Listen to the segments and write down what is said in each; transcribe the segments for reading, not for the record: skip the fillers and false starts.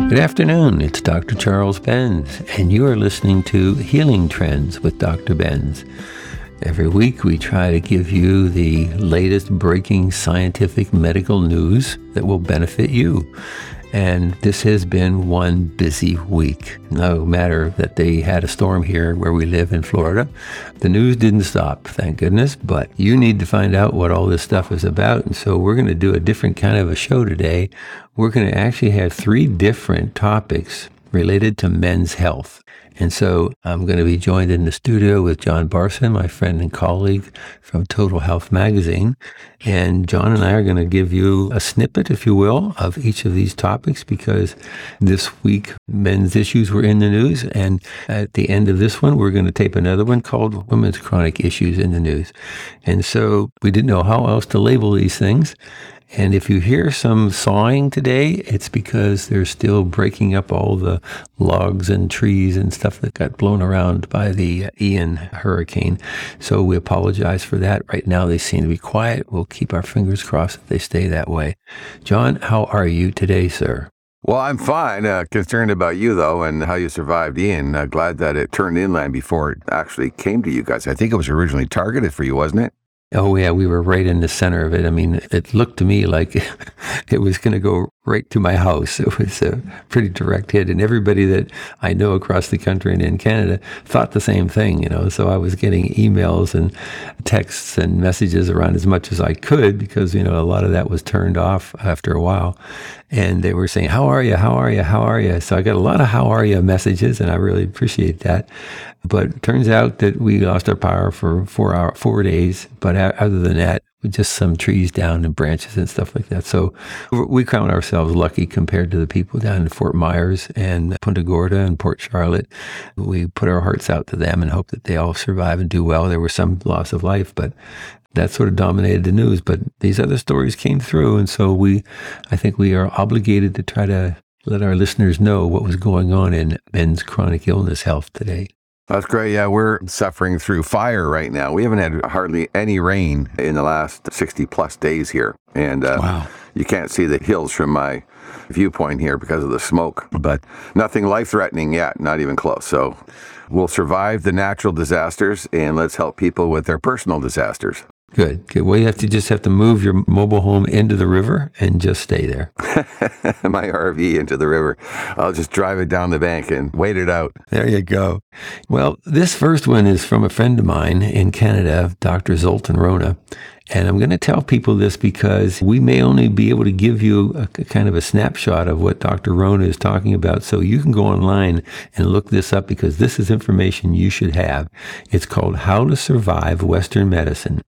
Good afternoon, it's Dr. Charles Benz, and you are listening to Healing Trends with Dr. Benz. Every week we try to give you the latest breaking scientific medical news that will benefit you. And this has been one busy week. No matter that they had a storm here where we live in Florida, the news didn't stop, thank goodness, but you need to find out what all this stuff is about. And so we're going to do a different kind of a show today. We're going to actually have 3 different topics related to men's health. And so I'm going to be joined in the studio with John Barson, my friend and colleague from Total Health Magazine. And John and I are going to give you a snippet, if you will, of each of these topics because this week men's issues were in the news. And at the end of this one, we're going to tape another one called Women's Chronic Issues in the News. And so we didn't know how else to label these things. And if you hear some sawing today, it's because they're still breaking up all the logs and trees and stuff that got blown around by the Ian hurricane. So we apologize for that. Right now, they seem to be quiet. We'll keep our fingers crossed that they stay that way. John, how are you today, sir? Well, I'm fine. Concerned about you, though, and how you survived Ian. Glad that it turned inland before it actually came to you guys. I think it was originally targeted for you, wasn't it? Oh, yeah, we were right in the center of it. I mean, it looked to me like it was going to go right to my house. It was a pretty direct hit. And everybody that I know across the country and in Canada thought the same thing, So I was getting emails and texts and messages around as much as I could because, a lot of that was turned off after a while. And they were saying, how are you? How are you? How are you? So I got a lot of how are you messages, and I really appreciate that. But it turns out that we lost our power for 4 days. But other than that, just some trees down and branches and stuff like that. So we count ourselves lucky compared to the people down in Fort Myers and Punta Gorda and Port Charlotte. We put our hearts out to them and hope that they all survive and do well. There was some loss of life, but that sort of dominated the news. But these other stories came through. And so I think we are obligated to try to let our listeners know what was going on in men's chronic illness health today. That's great. Yeah, we're suffering through fire right now. We haven't had hardly any rain in the last 60 plus days here. And wow. You can't see the hills from my viewpoint here because of the smoke, but nothing life-threatening yet, not even close. So we'll survive the natural disasters and let's help people with their personal disasters. Good. Well, you just have to move your mobile home into the river and just stay there. My RV into the river. I'll just drive it down the bank and wait it out. There you go. Well, this first one is from a friend of mine in Canada, Dr. Zoltan Rona. And I'm going to tell people this because we may only be able to give you a kind of a snapshot of what Dr. Rona is talking about. So you can go online and look this up because this is information you should have. It's called How to Survive Western Medicine.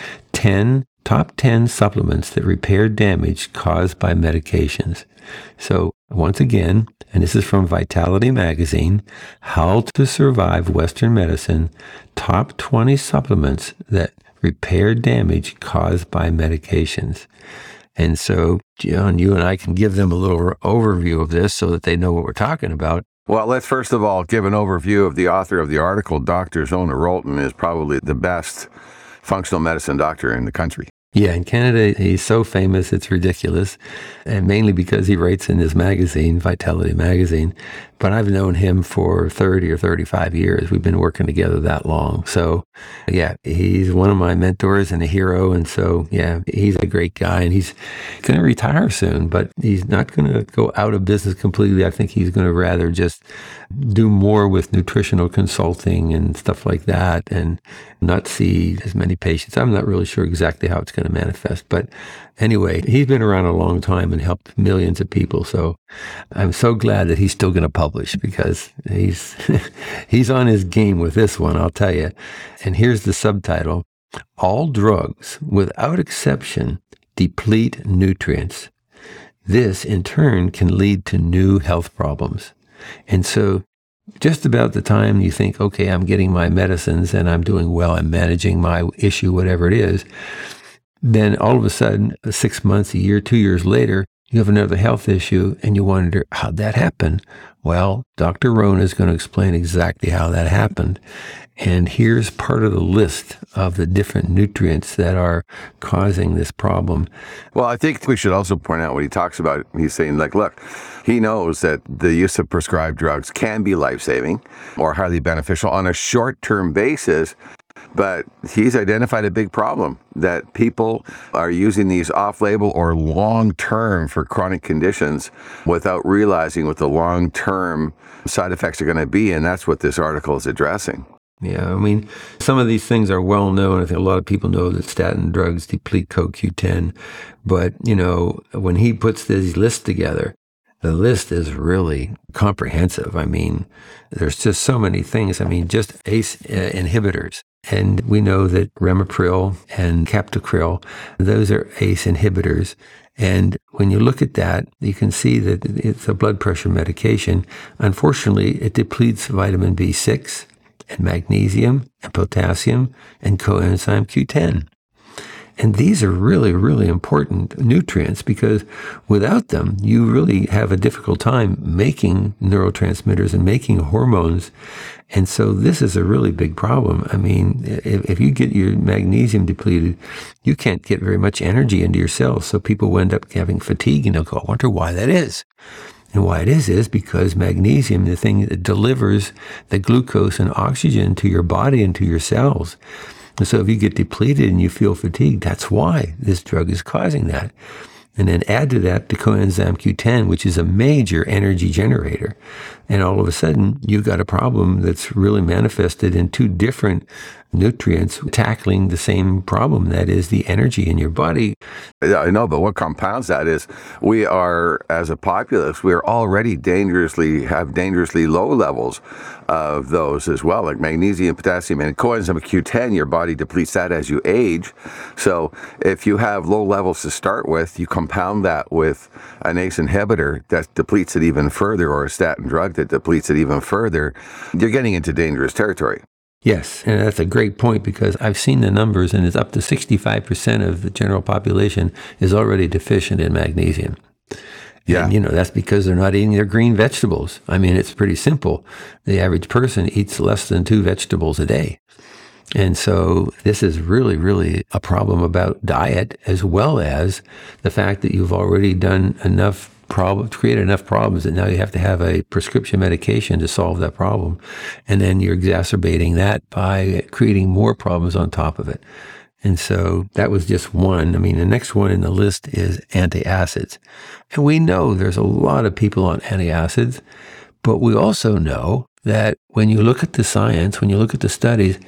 Top 10 supplements that repair damage caused by medications. So once again, and this is from Vitality Magazine, How to Survive Western Medicine, top 20 supplements that repair damage caused by medications. And so, John, you and I can give them a little overview of this so that they know what we're talking about. Well, let's first of all give an overview of the author of the article. Dr. Zona Rolton is probably the best functional medicine doctor in the country. Yeah, in Canada, he's so famous, it's ridiculous, and mainly because he writes in his magazine, Vitality Magazine, but I've known him for 30 or 35 years. We've been working together that long. So, yeah, he's one of my mentors and a hero, and so, yeah, he's a great guy, and he's going to retire soon, but he's not going to go out of business completely. I think he's going to rather just do more with nutritional consulting and stuff like that, and not see as many patients. I'm not really sure exactly how it's going to manifest. But anyway, he's been around a long time and helped millions of people. So I'm so glad that he's still going to publish because he's he's on his game with this one, I'll tell you. And here's the subtitle: All drugs, without exception, deplete nutrients. This, in turn, can lead to new health problems. And so just about the time you think, okay, I'm getting my medicines and I'm doing well, I'm managing my issue, whatever it is, then all of a sudden, 6 months, a year, 2 years later, you have another health issue and you wonder, how'd that happen? Well, Dr. Rona is going to explain exactly how that happened. And here's part of the list of the different nutrients that are causing this problem. Well, I think we should also point out what he talks about. He's saying, like, look, he knows that the use of prescribed drugs can be life-saving or highly beneficial on a short-term basis. But he's identified a big problem that people are using these off-label or long-term for chronic conditions without realizing what the long-term side effects are going to be. And that's what this article is addressing. Yeah, I mean, some of these things are well known. I think a lot of people know that statin drugs deplete CoQ10. But, when he puts these lists together, the list is really comprehensive. I mean, there's just so many things. I mean, just ACE inhibitors. And we know that Ramipril and Captopril, those are ACE inhibitors. And when you look at that, you can see that it's a blood pressure medication. Unfortunately, it depletes vitamin B6 and magnesium and potassium and coenzyme Q10. And these are really, really important nutrients because without them, you really have a difficult time making neurotransmitters and making hormones. And so this is a really big problem. I mean, if you get your magnesium depleted, you can't get very much energy into your cells. So people end up having fatigue and they'll go, I wonder why that is. And why it is because magnesium, the thing that delivers the glucose and oxygen to your body and to your cells. And so if you get depleted and you feel fatigued, that's why this drug is causing that. And then add to that the coenzyme Q10, which is a major energy generator. And all of a sudden, you've got a problem that's really manifested in two different nutrients tackling the same problem, that is the energy in your body. Yeah, I know, but what compounds that is we are, as a populace, we are already have dangerously low levels of those as well, like magnesium, potassium, and coenzyme Q10. Your body depletes that as you age. So if you have low levels to start with, you compound that with an ACE inhibitor that depletes it even further, or a statin drug that depletes it even further, you're getting into dangerous territory. Yes, and that's a great point because I've seen the numbers and it's up to 65% of the general population is already deficient in magnesium. Yeah. And, that's because they're not eating their green vegetables. I mean, it's pretty simple. The average person eats less than 2 vegetables a day. And so this is really, really a problem about diet, as well as the fact that you've already done enough created enough problems that now you have to have a prescription medication to solve that problem. And then you're exacerbating that by creating more problems on top of it. And so that was just one. I mean, the next one in the list is antacids. And we know there's a lot of people on antacids, but we also know that when you look at the science, when you look at the studies,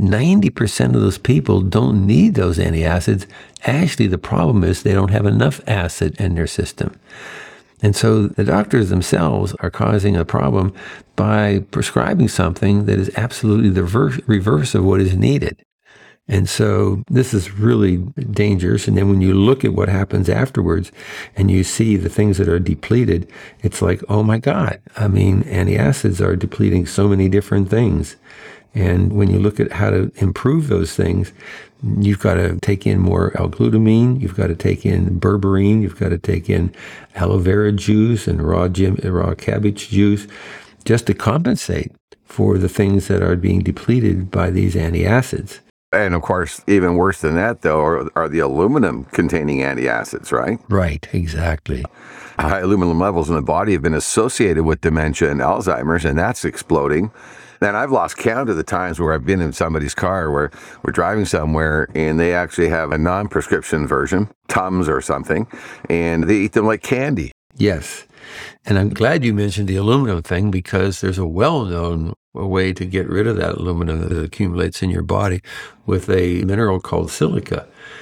90% of those people don't need those antacids. Actually, the problem is they don't have enough acid in their system. And so the doctors themselves are causing a problem by prescribing something that is absolutely the reverse of what is needed. And so this is really dangerous. And then when you look at what happens afterwards and you see the things that are depleted, it's like, oh my God. I mean, antacids are depleting so many different things. And when you look at how to improve those things, you've got to take in more L-glutamine, you've got to take in berberine, you've got to take in aloe vera juice and raw cabbage juice just to compensate for the things that are being depleted by these antacids. And of course, even worse than that, though, are the aluminum-containing antacids, right? Right, exactly. High aluminum levels in the body have been associated with dementia and Alzheimer's, and that's exploding. And I've lost count of the times where I've been in somebody's car where we're driving somewhere and they actually have a non-prescription version, Tums or something, and they eat them like candy. Yes. And I'm glad you mentioned the aluminum thing because there's a well-known way to get rid of that aluminum that accumulates in your body with a mineral called silica.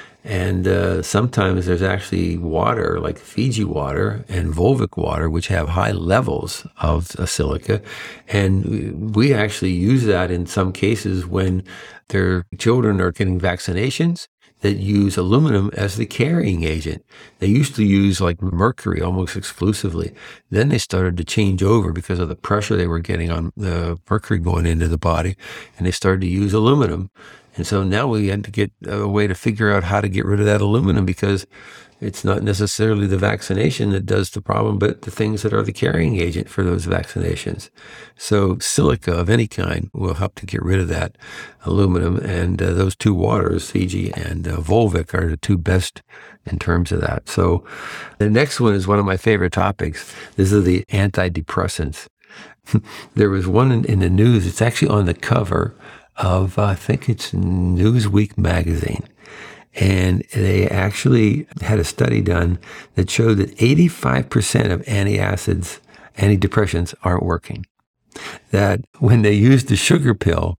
And sometimes there's actually water, like Fiji water and Volvic water, which have high levels of silica. And we actually use that in some cases when their children are getting vaccinations that use aluminum as the carrying agent. They used to use like mercury almost exclusively. Then they started to change over because of the pressure they were getting on the mercury going into the body. And they started to use aluminum. And so now we had to get a way to figure out how to get rid of that aluminum, because it's not necessarily the vaccination that does the problem, but the things that are the carrying agent for those vaccinations. So silica of any kind will help to get rid of that aluminum. And those two waters, Fiji and Volvic, are the two best in terms of that. So the next one is one of my favorite topics. This is the antidepressants. There was one in the news. It's actually on the cover of, I think it's Newsweek magazine. And they actually had a study done that showed that 85% of antidepressants aren't working. That when they used the sugar pill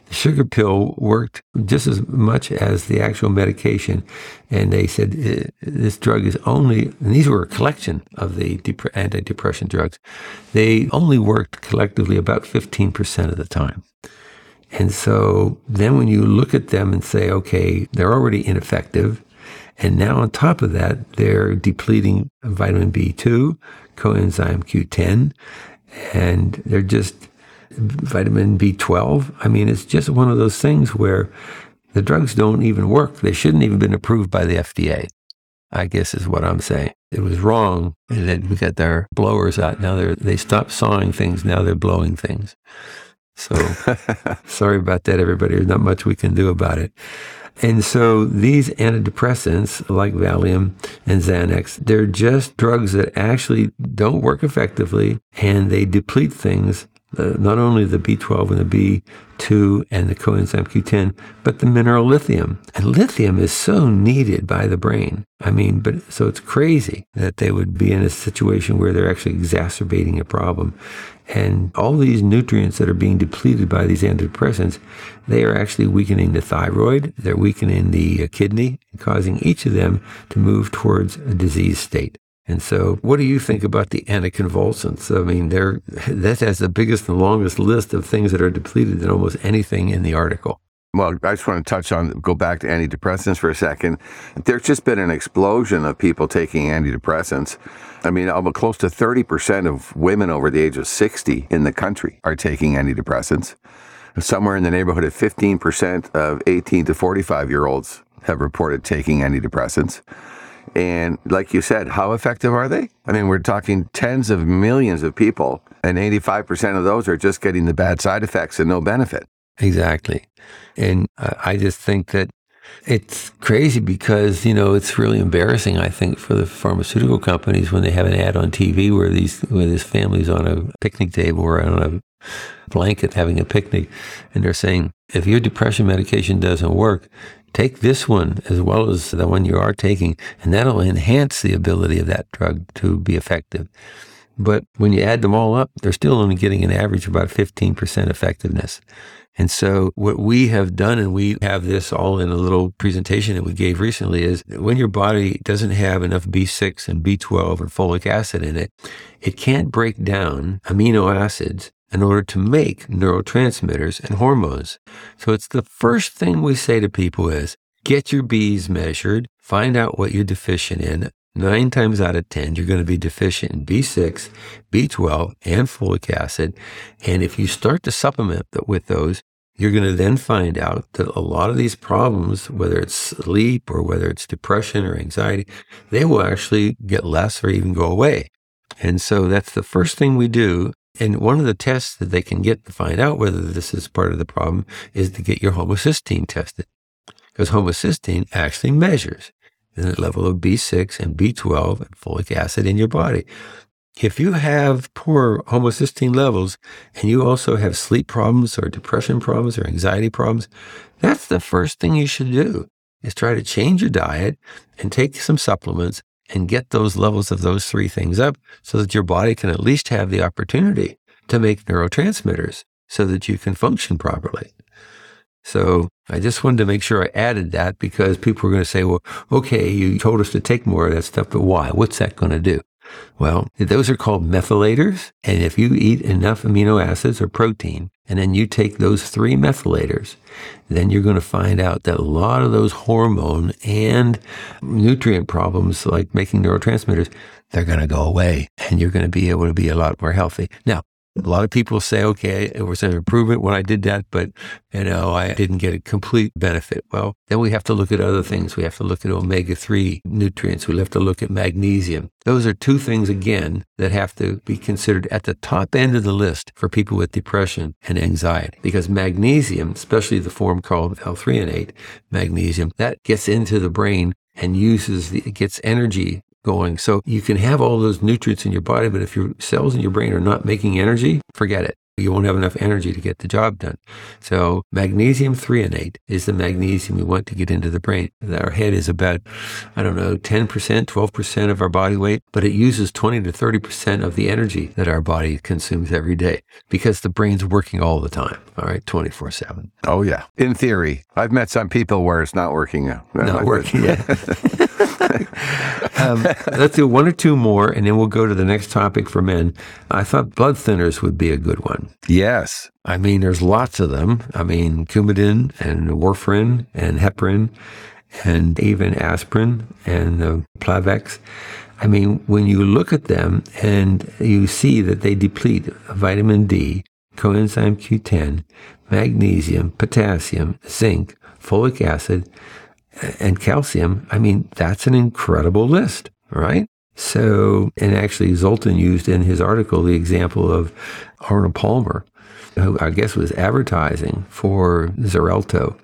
worked just as much as the actual medication. And they said this drug is only, and these were a collection of the antidepressant drugs, they only worked collectively about 15% of the time. And so then when you look at them and say, okay, they're already ineffective, and now on top of that, they're depleting vitamin B2, coenzyme Q10, and they're just vitamin B12. I mean, it's just one of those things where the drugs don't even work. They shouldn't even been approved by the FDA, I guess is what I'm saying. It was wrong. And then we got their blowers out. Now they stopped sawing things. Now they're blowing things. So sorry about that, everybody. There's not much we can do about it. And so these antidepressants like Valium and Xanax, they're just drugs that actually don't work effectively, and they deplete things, not only the B12 and the B2 and the coenzyme Q10, but the mineral lithium. And lithium is so needed by the brain. I mean, but so it's crazy that they would be in a situation where they're actually exacerbating a problem. And all these nutrients that are being depleted by these antidepressants, they are actually weakening the thyroid, they're weakening the kidney, causing each of them to move towards a disease state. And so what do you think about the anticonvulsants? I mean, that has the biggest and longest list of things that are depleted than almost anything in the article. Well, I just want to go back to antidepressants for a second. There's just been an explosion of people taking antidepressants. I mean, almost close to 30% of women over the age of 60 in the country are taking antidepressants. Somewhere in the neighborhood of 15% of 18 to 45-year-olds have reported taking antidepressants. And like you said, how effective are they? I mean, we're talking tens of millions of people, and 85% of those are just getting the bad side effects and no benefit. Exactly. And I just think that it's crazy because, it's really embarrassing, I think, for the pharmaceutical companies when they have an ad on TV where this family's on a picnic table or on a blanket having a picnic, and they're saying, if your depression medication doesn't work, take this one as well as the one you are taking, and that'll enhance the ability of that drug to be effective. But when you add them all up, they're still only getting an average of about 15% effectiveness. And so what we have done, and we have this all in a little presentation that we gave recently, is when your body doesn't have enough B6 and B12 and folic acid in it, it can't break down amino acids in order to make neurotransmitters and hormones. So it's the first thing we say to people is, get your Bs measured, find out what you're deficient in. 9 times out of 10, you're going to be deficient in B6, B12, and folic acid. And if you start to supplement with those, you're going to then find out that a lot of these problems, whether it's sleep or whether it's depression or anxiety, they will actually get less or even go away. And so that's the first thing we do. And one of the tests that they can get to find out whether this is part of the problem is to get your homocysteine tested. Because homocysteine actually measures the level of B6 and B12 and folic acid in your body. If you have poor homocysteine levels and you also have sleep problems or depression problems or anxiety problems, that's the first thing you should do, is try to change your diet and take some supplements and get those levels of those 3 things up so that your body can at least have the opportunity to make neurotransmitters so that you can function properly. So I just wanted to make sure I added that because people are going to say, well, okay, you told us to take more of that stuff, but why? What's that going to do? Well, those are called methylators. And if you eat enough amino acids or protein, and then you take those 3 methylators, then you're going to find out that a lot of those hormone and nutrient problems, like making neurotransmitters, they're going to go away, and you're going to be able to be a lot more healthy. Now, A lot of people say, okay, it was an improvement when I did that, but I didn't get a complete benefit. Well, then we have to look at other things. We have to look at omega-3 nutrients. We have to look at magnesium. Those are two things, again, that have to be considered at the top end of the list for people with depression and anxiety. Because magnesium, especially the form called L-threonate magnesium, that gets into the brain and it gets energy going. So you can have all those nutrients in your body, but if your cells in your brain are not making energy, forget it. You won't have enough energy to get the job done. So magnesium threonate is the magnesium we want to get into the brain. Our head is about, 10%, 12% of our body weight, but it uses 20 to 30% of the energy that our body consumes every day because the brain's working all the time, all right, 24/7. Oh, yeah. In theory. I've met some people where it's not working. Not working, yeah. Let's do one or two more, and then we'll go to the next topic for men. I thought blood thinners would be a good one. Yes. There's lots of them. Coumadin and warfarin and heparin and even aspirin and Plavix. When you look at them and you see that they deplete vitamin D, coenzyme Q10, magnesium, potassium, zinc, folic acid, and calcium, that's an incredible list, right? So, and actually Zoltan used in his article the example of Arnold Palmer, who I guess was advertising for Xarelto.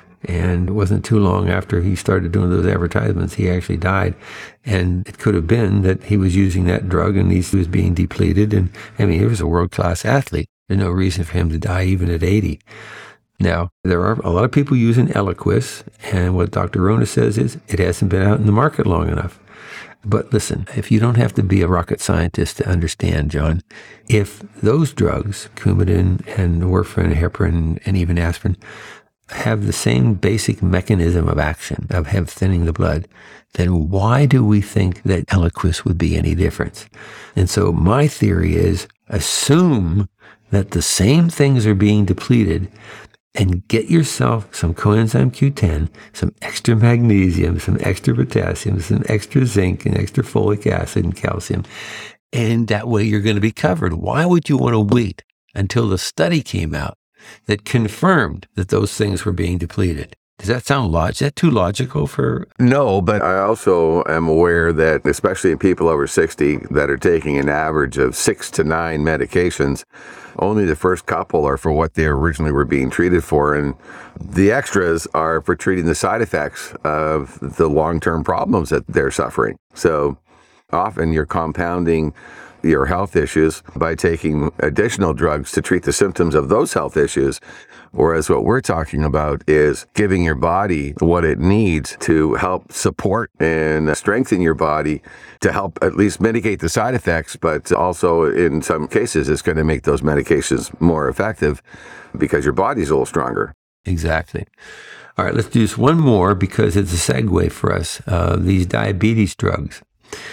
And it wasn't too long after he started doing those advertisements, he actually died. And it could have been that he was using that drug and he was being depleted. And he was a world-class athlete. There's no reason for him to die even at 80. Now, there are a lot of people using Eliquis, and what Dr. Rona says is it hasn't been out in the market long enough. But listen, if you don't have to be a rocket scientist to understand, John, if those drugs, Coumadin and warfarin, heparin, and even aspirin, have the same basic mechanism of action of thinning the blood, then why do we think that Eliquis would be any different? And so my theory is assume that the same things are being depleted and get yourself some coenzyme Q10, some extra magnesium, some extra potassium, some extra zinc, and extra folic acid and calcium. And that way you're going to be covered. Why would you want to wait until the study came out that confirmed that those things were being depleted? Does that sound logical? Is that too logical for? No, but I also am aware that, especially in people over 60 that are taking an average of 6 to 9 medications, only the first couple are for what they originally were being treated for. And the extras are for treating the side effects of the long-term problems that they're suffering. So often you're compounding your health issues by taking additional drugs to treat the symptoms of those health issues. Whereas what we're talking about is giving your body what it needs to help support and strengthen your body to help at least mitigate the side effects, but also in some cases it's going to make those medications more effective because your body's a little stronger. Exactly. All right, let's do this one more because it's a segue for us. These diabetes drugs.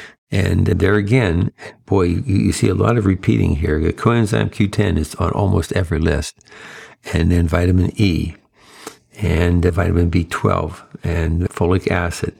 And there again, boy, you see a lot of repeating here. The coenzyme Q10 is on almost every list. And then vitamin E, and vitamin B12, and folic acid,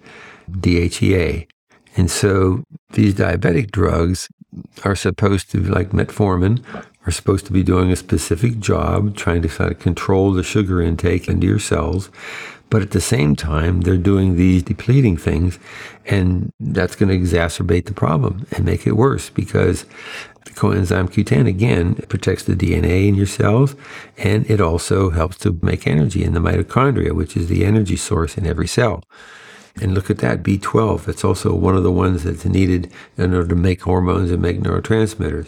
DHEA. And so these diabetic drugs are supposed to, like metformin, are supposed to be doing a specific job, trying to kind of control the sugar intake into your cells. But at the same time, they're doing these depleting things, and that's going to exacerbate the problem and make it worse because the coenzyme Q10, again, protects the DNA in your cells, and it also helps to make energy in the mitochondria, which is the energy source in every cell. And look at that, B12. It's also one of the ones that's needed in order to make hormones and make neurotransmitters.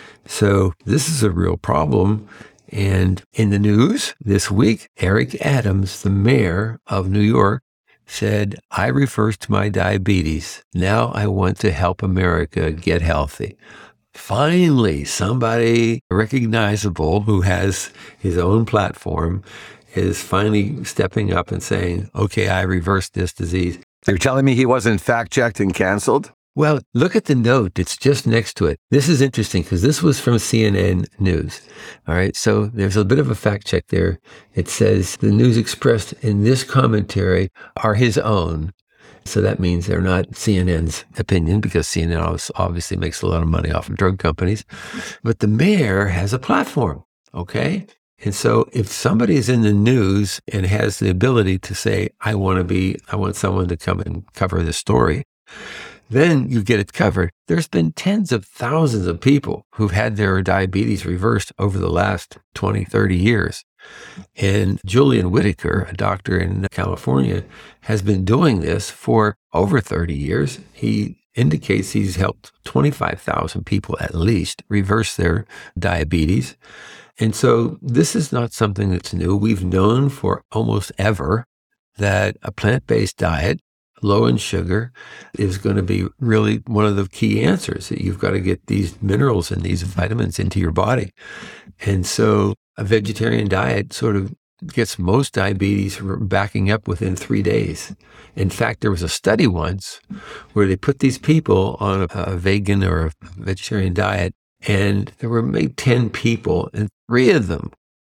So this is a real problem. And in the news this week, Eric Adams, the mayor of New York, said, I reversed to my diabetes. Now I want to help America get healthy. Finally, somebody recognizable who has his own platform is finally stepping up and saying, okay, I reversed this disease. You're telling me he wasn't fact-checked and canceled? Well, look at the note. It's just next to it. This is interesting because this was from CNN News. All right. So there's a bit of a fact check there. It says the news expressed in this commentary are his own So that means they're not CNN's opinion, because CNN obviously makes a lot of money off of drug companies. But the mayor has a platform, okay? And so if somebody is in the news and has the ability to say, I want someone to come and cover this story, then you get it covered. There's been tens of thousands of people who've had their diabetes reversed over the last 20, 30 years. And Julian Whitaker, a doctor in California, has been doing this for over 30 years. He indicates he's helped 25,000 people at least reverse their diabetes. And so this is not something that's new. We've known for almost ever that a plant-based diet, low in sugar, is going to be really one of the key answers. You've got to get these minerals and these vitamins into your body. And so a vegetarian diet sort of gets most diabetes backing up within 3 days. In fact, there was a study once where they put these people on a vegan or a vegetarian diet, and there were maybe 10 people, and three of them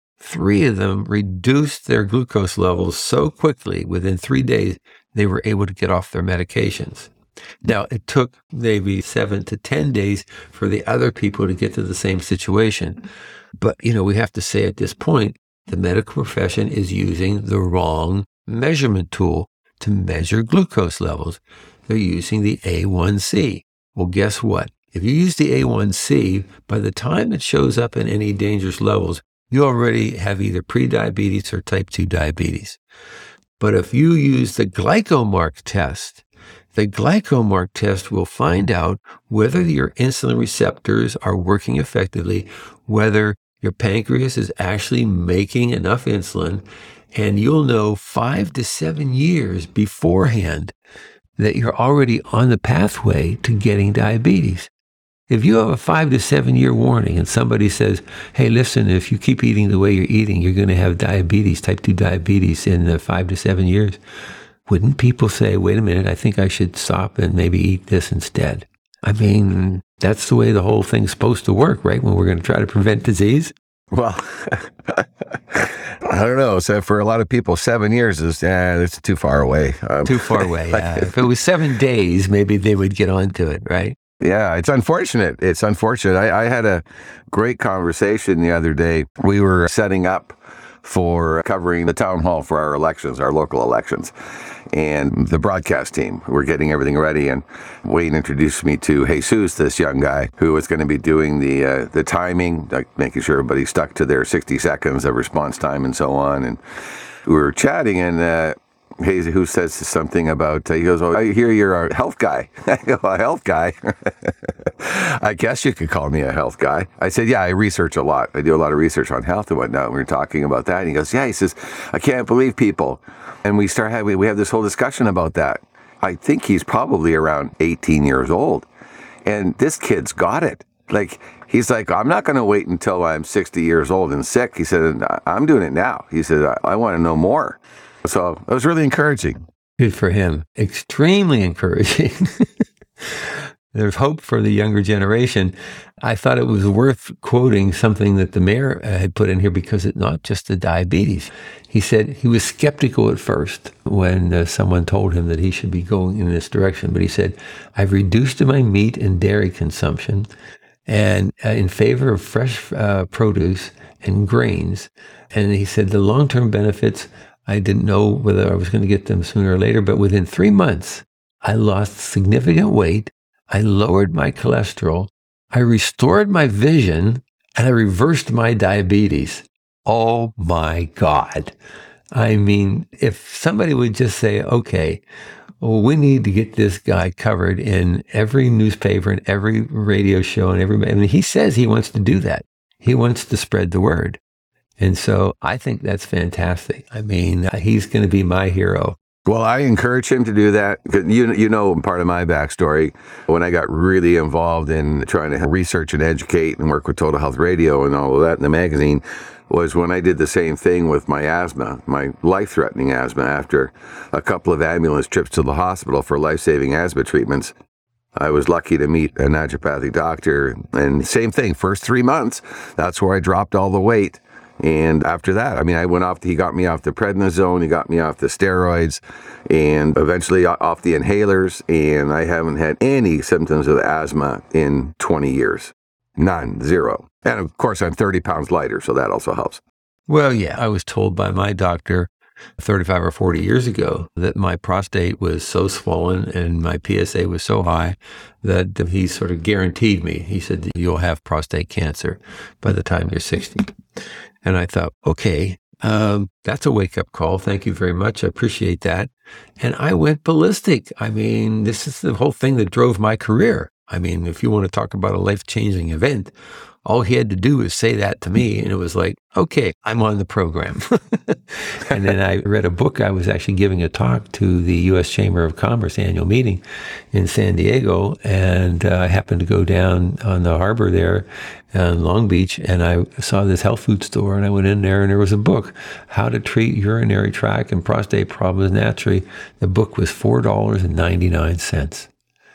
reduced their glucose levels so quickly within 3 days, they were able to get off their medications. Now, it took maybe 7 to 10 days for the other people to get to the same situation. But, we have to say at this point, the medical profession is using the wrong measurement tool to measure glucose levels. They're using the A1C. Well, guess what? If you use the A1C, by the time it shows up in any dangerous levels, you already have either prediabetes or type 2 diabetes. But if you use the GlycoMark test, the GlycoMark test will find out whether your insulin receptors are working effectively, whether your pancreas is actually making enough insulin, and you'll know 5 to 7 years beforehand that you're already on the pathway to getting diabetes. If you have a 5 to 7 year warning and somebody says, hey, listen, if you keep eating the way you're eating, you're going to have diabetes, type 2 diabetes in 5 to 7 years, wouldn't people say, wait a minute, I think I should stop and maybe eat this instead? I mean, that's the way the whole thing's supposed to work, right? When we're going to try to prevent disease. Well, I don't know. So for a lot of people, 7 years it's too far away. Too far away, yeah. If it was 7 days, maybe they would get onto it, right? Yeah, it's unfortunate. I had a great conversation the other day. We were setting up for covering the town hall for our elections, our local elections. And the broadcast team were getting everything ready. And Wayne introduced me to Jesus, this young guy who was going to be doing the timing, like making sure everybody stuck to their 60 seconds of response time and so on. And we were chatting, and Jesus says something about, he goes, I hear you're a health guy. I go, a health guy? I guess you could call me a health guy. I said, yeah, I research a lot. I do a lot of research on health and whatnot. And we were talking about that. And he goes, yeah, he says, I can't believe people. And we have this whole discussion about that. I think he's probably around 18 years old. And this kid's got it. Like, he's like, I'm not going to wait until I'm 60 years old and sick. He said, I'm doing it now. He said, I want to know more. So it was really encouraging. Good for him. Extremely encouraging. There's hope for the younger generation. I thought it was worth quoting something that the mayor had put in here, because it's not just the diabetes. He said he was skeptical at first when someone told him that he should be going in this direction. But he said, I've reduced my meat and dairy consumption and in favor of fresh produce and grains. And he said the long-term benefits, I didn't know whether I was going to get them sooner or later, but within 3 months, I lost significant weight. I lowered my cholesterol. I restored my vision, and I reversed my diabetes. Oh my God. I mean, if somebody would just say, okay, well, we need to get this guy covered in every newspaper and every radio show and I mean, he says he wants to do that. He wants to spread the word. And so I think that's fantastic. I mean, he's going to be my hero. Well, I encourage him to do that. You know, part of my backstory, when I got really involved in trying to research and educate and work with Total Health Radio and all of that in the magazine, was when I did the same thing with my asthma, my life-threatening asthma, after a couple of ambulance trips to the hospital for life-saving asthma treatments. I was lucky to meet a naturopathic doctor, and same thing, first 3 months, that's where I dropped all the weight. And after that, I mean, he got me off the prednisone, he got me off the steroids, and eventually off the inhalers, and I haven't had any symptoms of asthma in 20 years. None, zero. And of course, I'm 30 pounds lighter, so that also helps. Well, yeah, I was told by my doctor 35 or 40 years ago that my prostate was so swollen and my PSA was so high that he sort of guaranteed me. He said that you'll have prostate cancer by the time you're 60. And I thought, okay, that's a wake-up call. Thank you very much. I appreciate that. And I went ballistic. I mean, this is the whole thing that drove my career. I mean, if you want to talk about a life-changing event, all he had to do was say that to me, and it was like, okay, I'm on the program. And then I read a book. I was actually giving a talk to the U.S. Chamber of Commerce annual meeting in San Diego, and I happened to go down on the harbor there in Long Beach, and I saw this health food store, and I went in there, and there was a book, How to Treat Urinary Tract and Prostate Problems Naturally. The book was $4.99.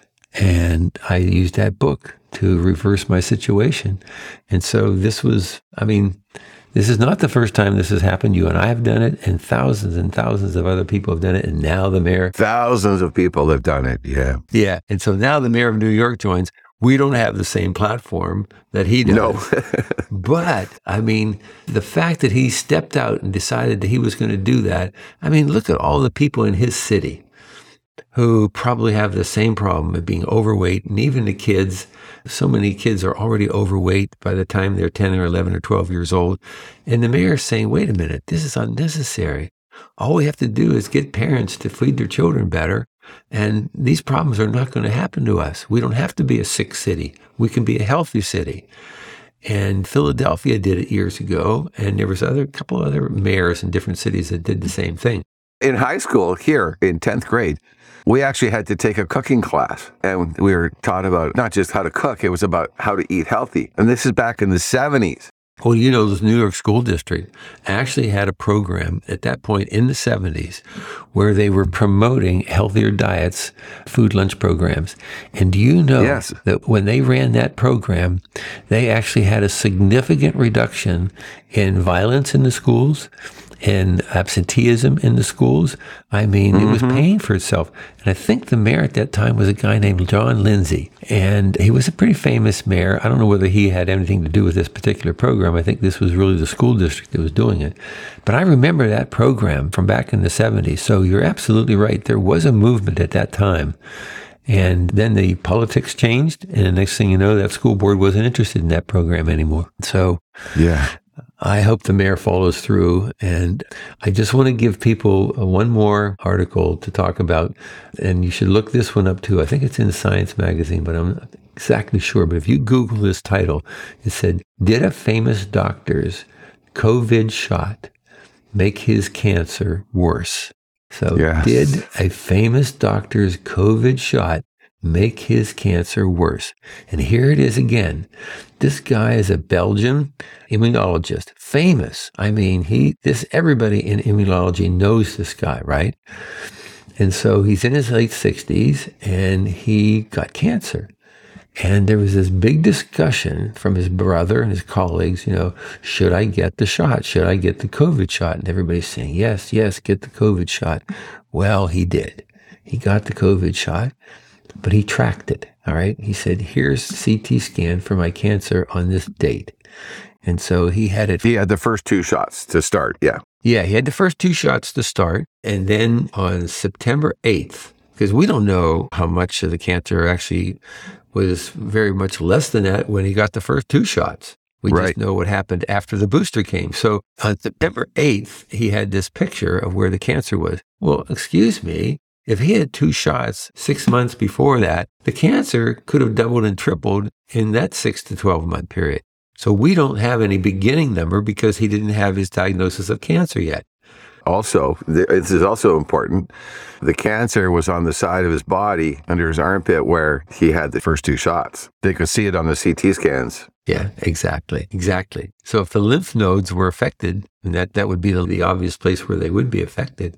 And I used that book to reverse my situation. And so this is not the first time this has happened. You and I have done it, and thousands of other people have done it. And now the mayor. Thousands of people have done it, yeah. Yeah. And so now the mayor of New York joins. We don't have the same platform that he does. No. But, I mean, the fact that he stepped out and decided that he was going to do that, I mean, look at all the people in his city who probably have the same problem of being overweight, and even the kids. So many kids are already overweight by the time they're 10 or 11 or 12 years old. And the mayor's saying, wait a minute, this is unnecessary. All we have to do is get parents to feed their children better, and these problems are not going to happen to us. We don't have to be a sick city. We can be a healthy city. And Philadelphia did it years ago, and there was a couple other mayors in different cities that did the same thing. In high school here in 10th grade, we actually had to take a cooking class, and we were taught about not just how to cook, it was about how to eat healthy. And this is back in the 70s. Well, you know, the New York School District actually had a program at that point in the 70s where they were promoting healthier diets, food lunch programs. And do you know that when they ran that program, they actually had a significant reduction in violence in the schools and absenteeism in the schools? I mean, it was paying for itself. And I think the mayor at that time was a guy named John Lindsay. And he was a pretty famous mayor. I don't know whether he had anything to do with this particular program. I think this was really the school district that was doing it. But I remember that program from back in the 70s. So you're absolutely right. There was a movement at that time. And then the politics changed. And the next thing you know, that school board wasn't interested in that program anymore. So yeah. I hope the mayor follows through. And I just want to give people one more article to talk about. And you should look this one up too. I think it's in Science magazine, but I'm not exactly sure. But if you Google this title, it said, "Did a famous doctor's COVID shot make his cancer worse?" So did a famous doctor's COVID shot make his cancer worse? And here it is again. This guy is a Belgian immunologist, famous. I mean, everybody in immunology knows this guy, right? And so he's in his late 60s and he got cancer. And there was this big discussion from his brother and his colleagues, should I get the shot? Should I get the COVID shot? And everybody's saying, yes, get the COVID shot. Well, he did. He got the COVID shot. But he tracked it, all right? He said, here's CT scan for my cancer on this date. And so he had it. He had the first 2 shots to start, yeah. Yeah, he had the first 2 shots to start. And then on September 8th, because we don't know how much of the cancer actually was very much less than that when he got the first 2 shots. We just know what happened after the booster came. So on September 8th, he had this picture of where the cancer was. Well, excuse me. If he had 2 shots 6 months before that, the cancer could have doubled and tripled in that 6 to 12 month period. So we don't have any beginning number because he didn't have his diagnosis of cancer yet. Also, this is also important. The cancer was on the side of his body under his armpit where he had the first 2 shots. They could see it on the CT scans. Yeah, exactly. So if the lymph nodes were affected, and that would be the obvious place where they would be affected,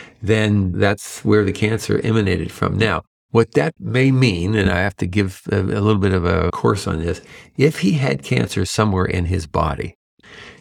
then that's where the cancer emanated from. Now, what that may mean, and I have to give a little bit of a course on this, if he had cancer somewhere in his body,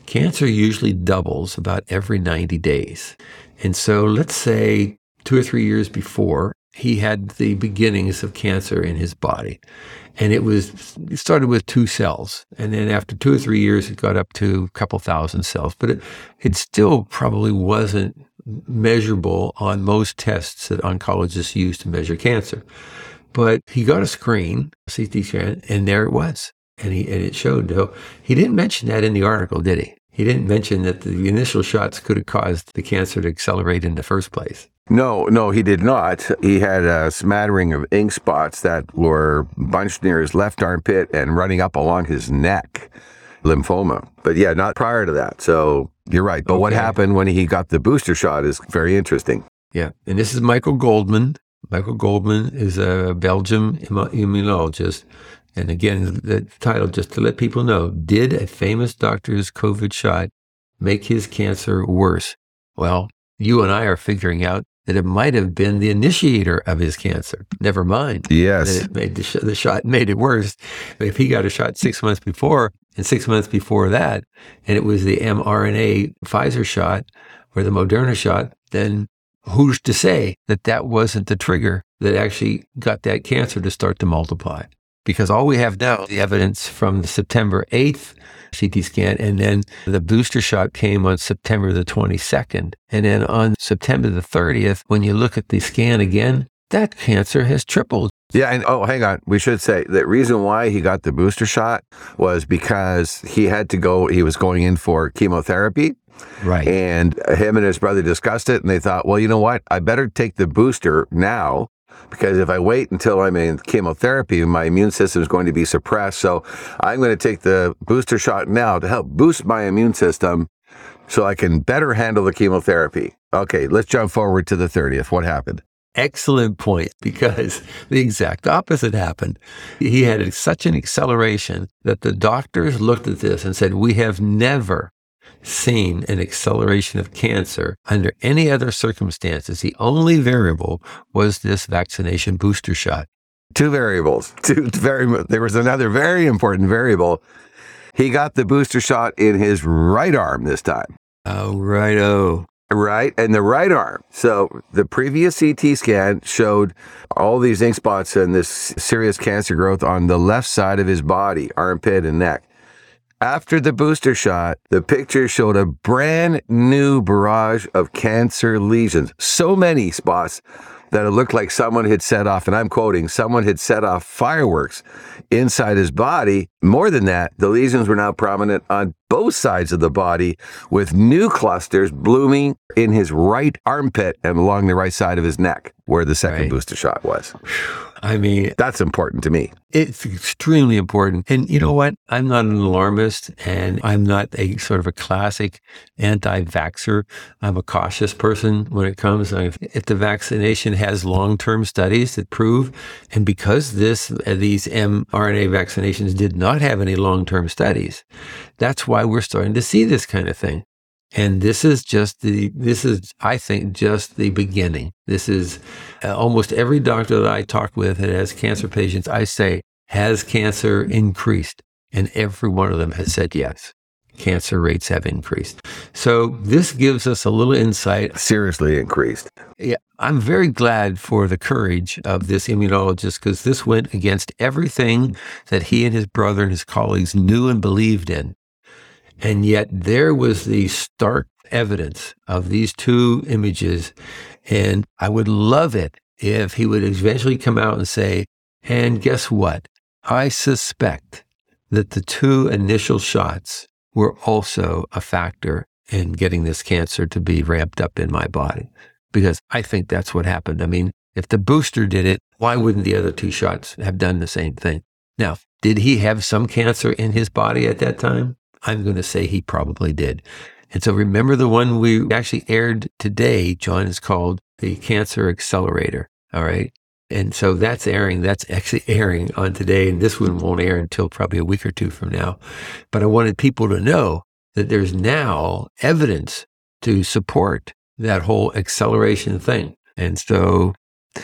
cancer usually doubles about every 90 days. And so let's say 2 or 3 years before, he had the beginnings of cancer in his body. And it started with 2 cells. And then after 2 or 3 years, it got up to a couple thousand cells. But it still probably wasn't measurable on most tests that oncologists use to measure cancer. But he got a screen, CT scan, and there it was. And it showed. No, he didn't mention that in the article, did he? He didn't mention that the initial shots could have caused the cancer to accelerate in the first place. No, he did not. He had a smattering of ink spots that were bunched near his left armpit and running up along his neck, lymphoma. But yeah, not prior to that. So you're right. But what happened when he got the booster shot is very interesting. Yeah. And this is Michael Goldman. Michael Goldman is a Belgian immunologist. And again, the title, just to let people know, did a famous doctor's COVID shot make his cancer worse? Well, you and I are figuring out that it might have been the initiator of his cancer. Never mind. Yes. That it made the shot made it worse. But if he got a shot 6 months before, and 6 months before that, and it was the mRNA Pfizer shot or the Moderna shot, then who's to say that that wasn't the trigger that actually got that cancer to start to multiply? Because all we have now is the evidence from the September 8th CT scan, and then the booster shot came on September the 22nd. And then on September the 30th, when you look at the scan again, that cancer has tripled. Yeah, and hang on. We should say the reason why he got the booster shot was because he was going in for chemotherapy. Right. And him and his brother discussed it, and they thought, well, you know what? I better take the booster now, because if I wait until I'm in chemotherapy, my immune system is going to be suppressed. So I'm going to take the booster shot now to help boost my immune system so I can better handle the chemotherapy. Okay, let's jump forward to the 30th. What happened? Excellent point, because the exact opposite happened. He had such an acceleration that the doctors looked at this and said, we have never seen an acceleration of cancer under any other circumstances. The only variable was this vaccination booster shot. 2 variables. There was another very important variable. He got the booster shot in his right arm this time. Oh, righto. Right, and the right arm. So the previous CT scan showed all these ink spots and this serious cancer growth on the left side of his body, armpit and neck. After the booster shot, the picture showed a brand new barrage of cancer lesions. So many spots that it looked like someone had set off, and I'm quoting, someone had set off fireworks inside his body. More than that, the lesions were now prominent on both sides of the body, with new clusters blooming in his right armpit and along the right side of his neck, where the second booster shot was. I mean, that's important to me. It's extremely important. And you know what? I'm not an alarmist, and I'm not a sort of a classic anti-vaxxer. I'm a cautious person when it comes. If the vaccination has long-term studies that prove, and because these mRNA vaccinations did not have any long-term studies, that's why we're starting to see this kind of thing. And this is, I think, just the beginning. This is almost every doctor that I talk with that has cancer patients, I say, has cancer increased? And every one of them has said yes. Cancer rates have increased. So this gives us a little insight. Seriously increased. Yeah, I'm very glad for the courage of this immunologist, because this went against everything that he and his brother and his colleagues knew and believed in. And yet there was the stark evidence of these 2 images. And I would love it if he would eventually come out and say, and guess what? I suspect that the 2 initial shots were also a factor in getting this cancer to be ramped up in my body. Because I think that's what happened. I mean, if the booster did it, why wouldn't the other 2 shots have done the same thing? Now, did he have some cancer in his body at that time? I'm going to say he probably did. And so remember, the one we actually aired today, John, is called the Cancer Accelerator. All right. And so that's actually airing on today. And this one won't air until probably a week or 2 from now. But I wanted people to know that there's now evidence to support that whole acceleration thing. And so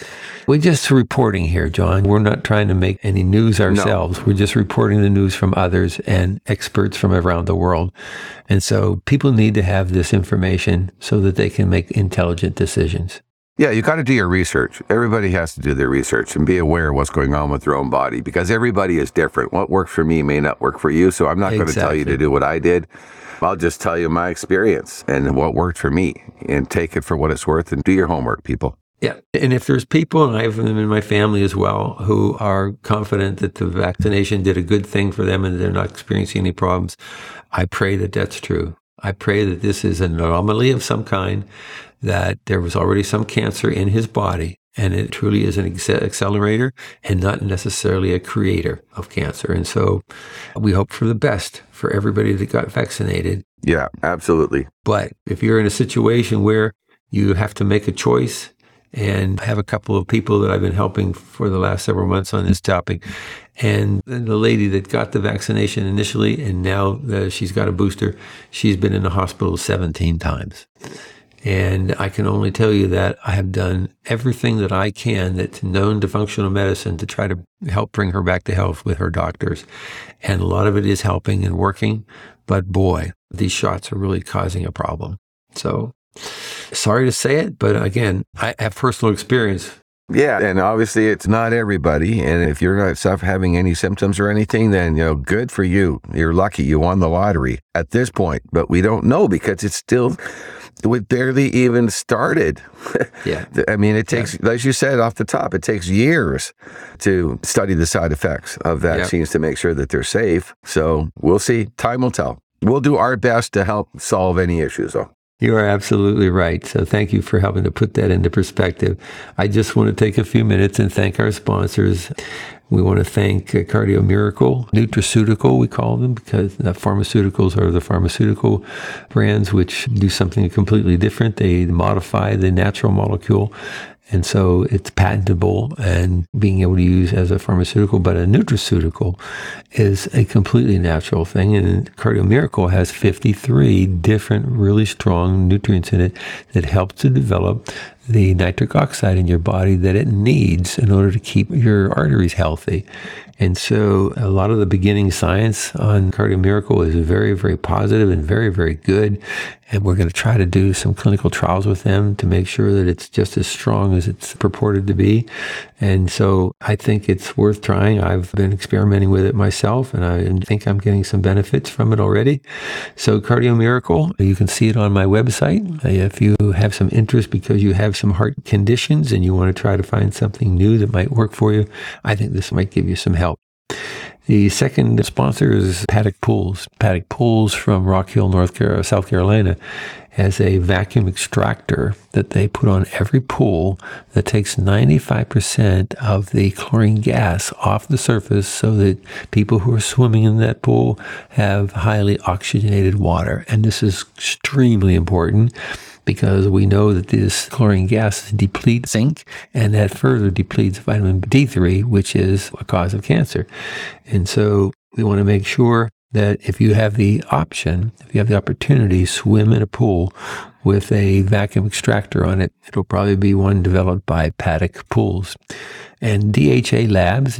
We're just reporting here, John. We're not trying to make any news ourselves. No. We're just reporting the news from others and experts from around the world. And so people need to have this information so that they can make intelligent decisions. Yeah, you got to do your research. Everybody has to do their research and be aware of what's going on with their own body, because everybody is different. What works for me may not work for you. So I'm not going to tell you to do what I did. I'll just tell you my experience and what worked for me, and take it for what it's worth and do your homework, people. Yeah. And if there's people, and I have them in my family as well, who are confident that the vaccination did a good thing for them and they're not experiencing any problems, I pray that that's true. I pray that this is an anomaly of some kind, that there was already some cancer in his body, and it truly is an accelerator and not necessarily a creator of cancer. And so we hope for the best for everybody that got vaccinated. Yeah, absolutely. But if you're in a situation where you have to make a choice, and I have a couple of people that I've been helping for the last several months on this topic. And the lady that got the vaccination initially, and now she's got a booster, she's been in the hospital 17 times. And I can only tell you that I have done everything that I can that's known to functional medicine to try to help bring her back to health with her doctors. And a lot of it is helping and working. But boy, these shots are really causing a problem. So sorry to say it, but again, I have personal experience. Yeah, and obviously it's not everybody. And if you're not having any symptoms or anything, then, good for you. You're lucky. You won the lottery at this point. But we don't know, because we barely even started. Yeah. I mean, it takes, as you said off the top, it takes years to study the side effects of vaccines to make sure that they're safe. So we'll see. Time will tell. We'll do our best to help solve any issues, though. You are absolutely right. So thank you for helping to put that into perspective. I just want to take a few minutes and thank our sponsors. We want to thank Cardio Miracle, Nutraceutical, we call them, because the pharmaceuticals are the pharmaceutical brands which do something completely different. They modify the natural molecule. And so it's patentable and being able to use as a pharmaceutical, but a nutraceutical is a completely natural thing. And Cardio Miracle has 53 different really strong nutrients in it that help to develop the nitric oxide in your body that it needs in order to keep your arteries healthy. And so a lot of the beginning science on Cardio Miracle is very, very positive and very, very good. And we're going to try to do some clinical trials with them to make sure that it's just as strong as it's purported to be. And so I think it's worth trying. I've been experimenting with it myself, and I think I'm getting some benefits from it already. So Cardio Miracle, you can see it on my website. If you have some interest because you have some heart conditions and you want to try to find something new that might work for you, I think this might give you some help. The second sponsor is Paddock Pools. Paddock Pools from Rock Hill, South Carolina, has a vacuum extractor that they put on every pool that takes 95% of the chlorine gas off the surface so that people who are swimming in that pool have highly oxygenated water. And this is extremely important, because we know that this chlorine gas depletes zinc, and that further depletes vitamin D3, which is a cause of cancer. And so we want to make sure that if you have the option, if you have the opportunity, swim in a pool with a vacuum extractor on it. It'll probably be one developed by Paddock Pools. And DHA Labs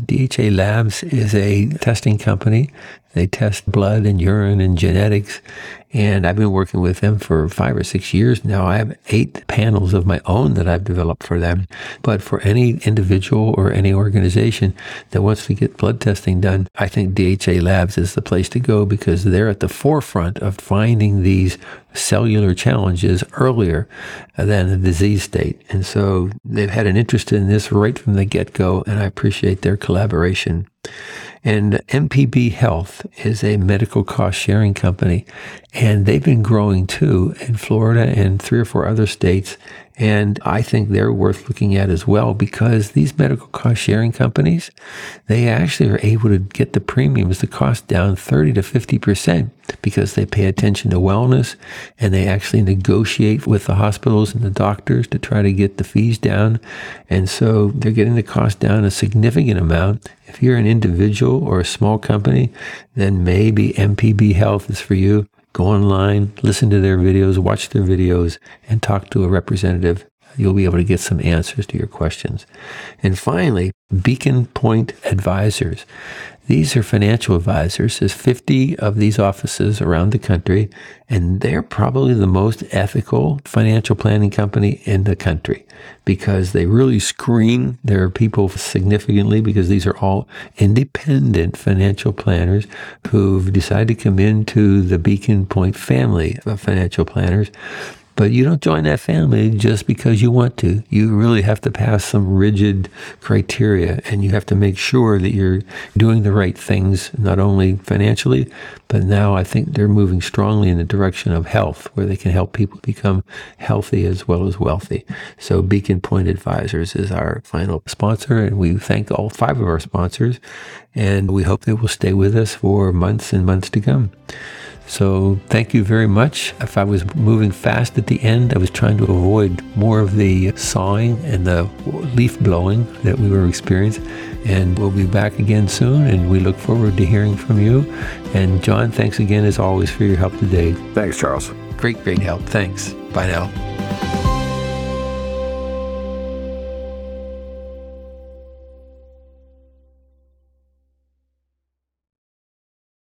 is a testing company. They test blood and urine and genetics. And I've been working with them for 5 or 6 years now. I have 8 panels of my own that I've developed for them. But for any individual or any organization that wants to get blood testing done, I think DHA Labs is the place to go, because they're at the forefront of finding these cellular challenges earlier than the disease state. And so they've had an interest in this right from the get-go, and I appreciate their collaboration. And MPB Health is a medical cost sharing company, and they've been growing too in Florida and 3 or 4 other states. And I think they're worth looking at as well, because these medical cost sharing companies, they actually are able to get the premiums, the cost down 30 to 50%, because they pay attention to wellness, and they actually negotiate with the hospitals and the doctors to try to get the fees down. And so they're getting the cost down a significant amount. If you're an individual or a small company, then maybe MPB Health is for you. Go online, listen to their videos, watch their videos, and talk to a representative. you'll be able to get some answers to your questions. And finally, Beacon Point Advisors. These are financial advisors. There's 50 of these offices around the country, and they're probably the most ethical financial planning company in the country because they really screen their people significantly, because these are all independent financial planners who've decided to come into the Beacon Point family of financial planners. But you don't join that family just because you want to. You really have to pass some rigid criteria, and you have to make sure that you're doing the right things, not only financially, but now I think they're moving strongly in the direction of health, where they can help people become healthy as well as wealthy. So Beacon Point Advisors is our final sponsor, and we thank all 5 of our sponsors, and we hope they will stay with us for months and months to come. So thank you very much. If I was moving fast at the end, I was trying to avoid more of the sawing and the leaf blowing that we were experiencing. And we'll be back again soon, and we look forward to hearing from you. And John, thanks again as always for your help today. Thanks, Charles. Great help. Thanks. Bye now.